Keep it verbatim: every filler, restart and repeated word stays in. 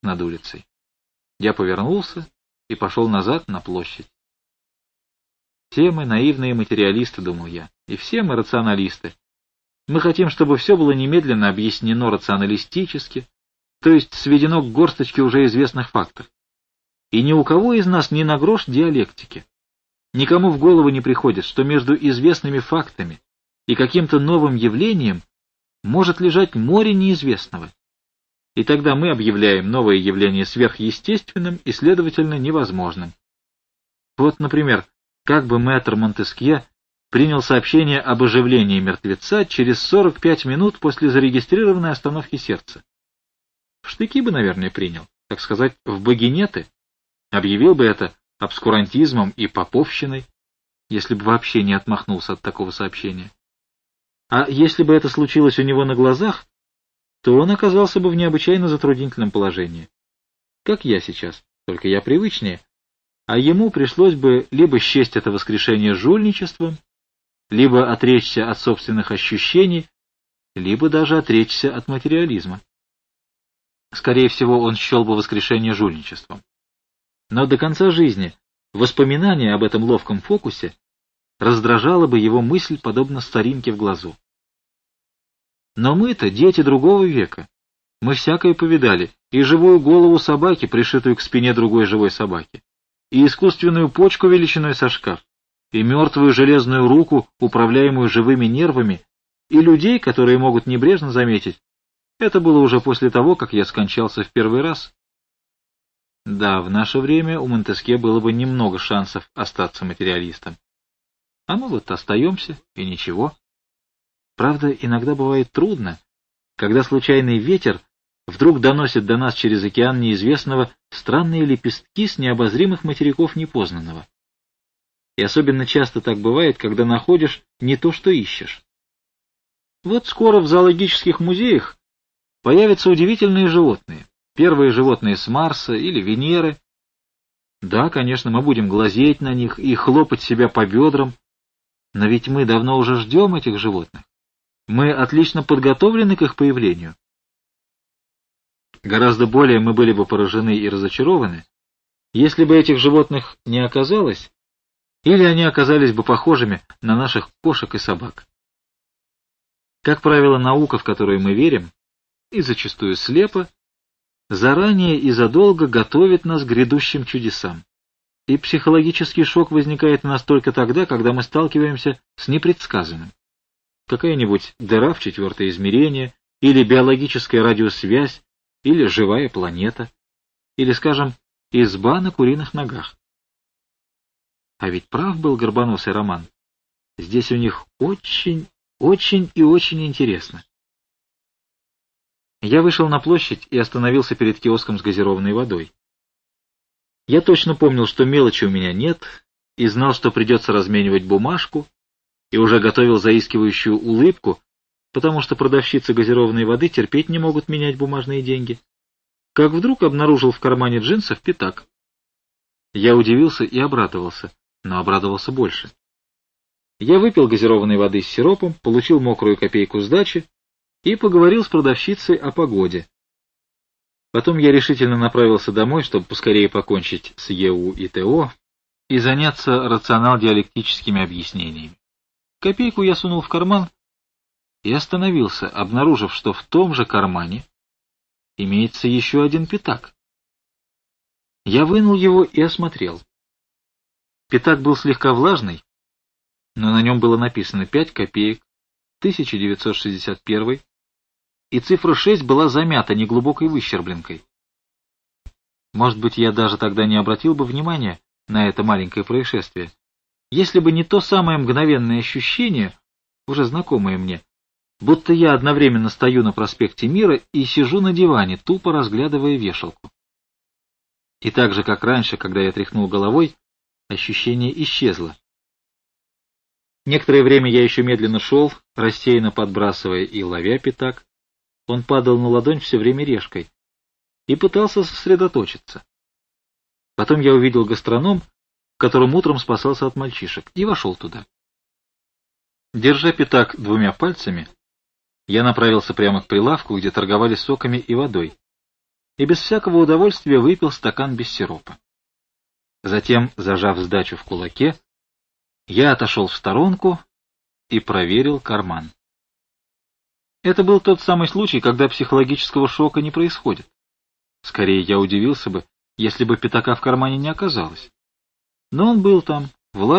над улицей. Я повернулся и пошел назад на площадь. Все мы наивные материалисты, думал я, и все мы рационалисты. Мы хотим, чтобы все было немедленно объяснено рационалистически, то есть сведено к горсточке уже известных фактов. И ни у кого из нас ни на грош диалектики. Никому в голову не приходит, что между известными фактами и каким-то новым явлением может лежать море неизвестного. И тогда мы объявляем новое явление сверхъестественным и, следовательно, невозможным. Вот, например, как бы мэтр Монтескье принял сообщение об оживлении мертвеца через сорок пять минут после зарегистрированной остановки сердца. В штыки бы, наверное, принял, так сказать, в багинеты, объявил бы это обскурантизмом и поповщиной, если бы вообще не отмахнулся от такого сообщения. А если бы это случилось у него на глазах, то он оказался бы в необычайно затруднительном положении. Как я сейчас, только я привычнее, а ему пришлось бы либо счесть это воскрешение жульничеством, либо отречься от собственных ощущений, либо даже отречься от материализма. Скорее всего, он счел бы воскрешение жульничеством. Но до конца жизни воспоминание об этом ловком фокусе раздражало бы его мысль, подобно старинке в глазу. Но мы-то дети другого века. Мы всякое повидали, и живую голову собаки, пришитую к спине другой живой собаки, и искусственную почку величиной со шкаф, и мертвую железную руку, управляемую живыми нервами, и людей, которые могут небрежно заметить: это было уже после того, как я скончался в первый раз. Да, в наше время у Монтескье было бы немного шансов остаться материалистом. А мы вот остаемся, и ничего. Правда, иногда бывает трудно, когда случайный ветер вдруг доносит до нас через океан неизвестного странные лепестки с необозримых материков непознанного. И особенно часто так бывает, когда находишь не то, что ищешь. Вот скоро в зоологических музеях появятся удивительные животные. Первые животные с Марса или Венеры. Да, конечно, мы будем глазеть на них и хлопать себя по бедрам, но ведь мы давно уже ждем этих животных. Мы отлично подготовлены к их появлению. Гораздо более мы были бы поражены и разочарованы, если бы этих животных не оказалось, или они оказались бы похожими на наших кошек и собак. Как правило, наука, в которую мы верим, и зачастую слепо, заранее и задолго готовит нас к грядущим чудесам. И психологический шок возникает у нас только тогда, когда мы сталкиваемся с непредсказанным. Какая-нибудь дыра в четвертое измерение, или биологическая радиосвязь, или живая планета, или, скажем, изба на куриных ногах. А ведь прав был Горбоносый Роман. Здесь у них очень, очень и очень интересно. Я вышел на площадь и остановился перед киоском с газированной водой. Я точно помнил, что мелочи у меня нет, и знал, что придется разменивать бумажку, и уже готовил заискивающую улыбку, потому что продавщицы газированной воды терпеть не могут менять бумажные деньги, как вдруг обнаружил в кармане джинсов пятак. Я удивился и обрадовался, но обрадовался больше. Я выпил газированной воды с сиропом, получил мокрую копейку сдачи и поговорил с продавщицей о погоде. Потом я решительно направился домой, чтобы поскорее покончить с ЕУ и ТО и заняться рационал-диалектическими объяснениями. Копейку я сунул в карман и остановился, обнаружив, что в том же кармане имеется еще один пятак. Я вынул его и осмотрел. Пятак был слегка влажный, но на нем было написано пять копеек, тысяча девятьсот шестьдесят первый, и цифра шесть была замята неглубокой выщербленкой. Может быть, я даже тогда не обратил бы внимания на это маленькое происшествие, если бы не то самое мгновенное ощущение, уже знакомое мне, будто я одновременно стою на проспекте Мира и сижу на диване, тупо разглядывая вешалку. И так же, как раньше, когда я тряхнул головой, ощущение исчезло. Некоторое время я еще медленно шел, рассеянно подбрасывая и ловя пятак. Он падал на ладонь все время решкой и пытался сосредоточиться. Потом я увидел гастроном, которым утром спасался от мальчишек, и вошел туда. Держа пятак двумя пальцами, я направился прямо к прилавку, где торговали соками и водой. и без всякого удовольствия выпил стакан без сиропа. Затем, зажав сдачу в кулаке, я отошел в сторонку и проверил карман. Это был тот самый случай, когда психологического шока не происходит. Скорее, я удивился бы, если бы пятака в кармане не оказалось. Но он был там, влажный,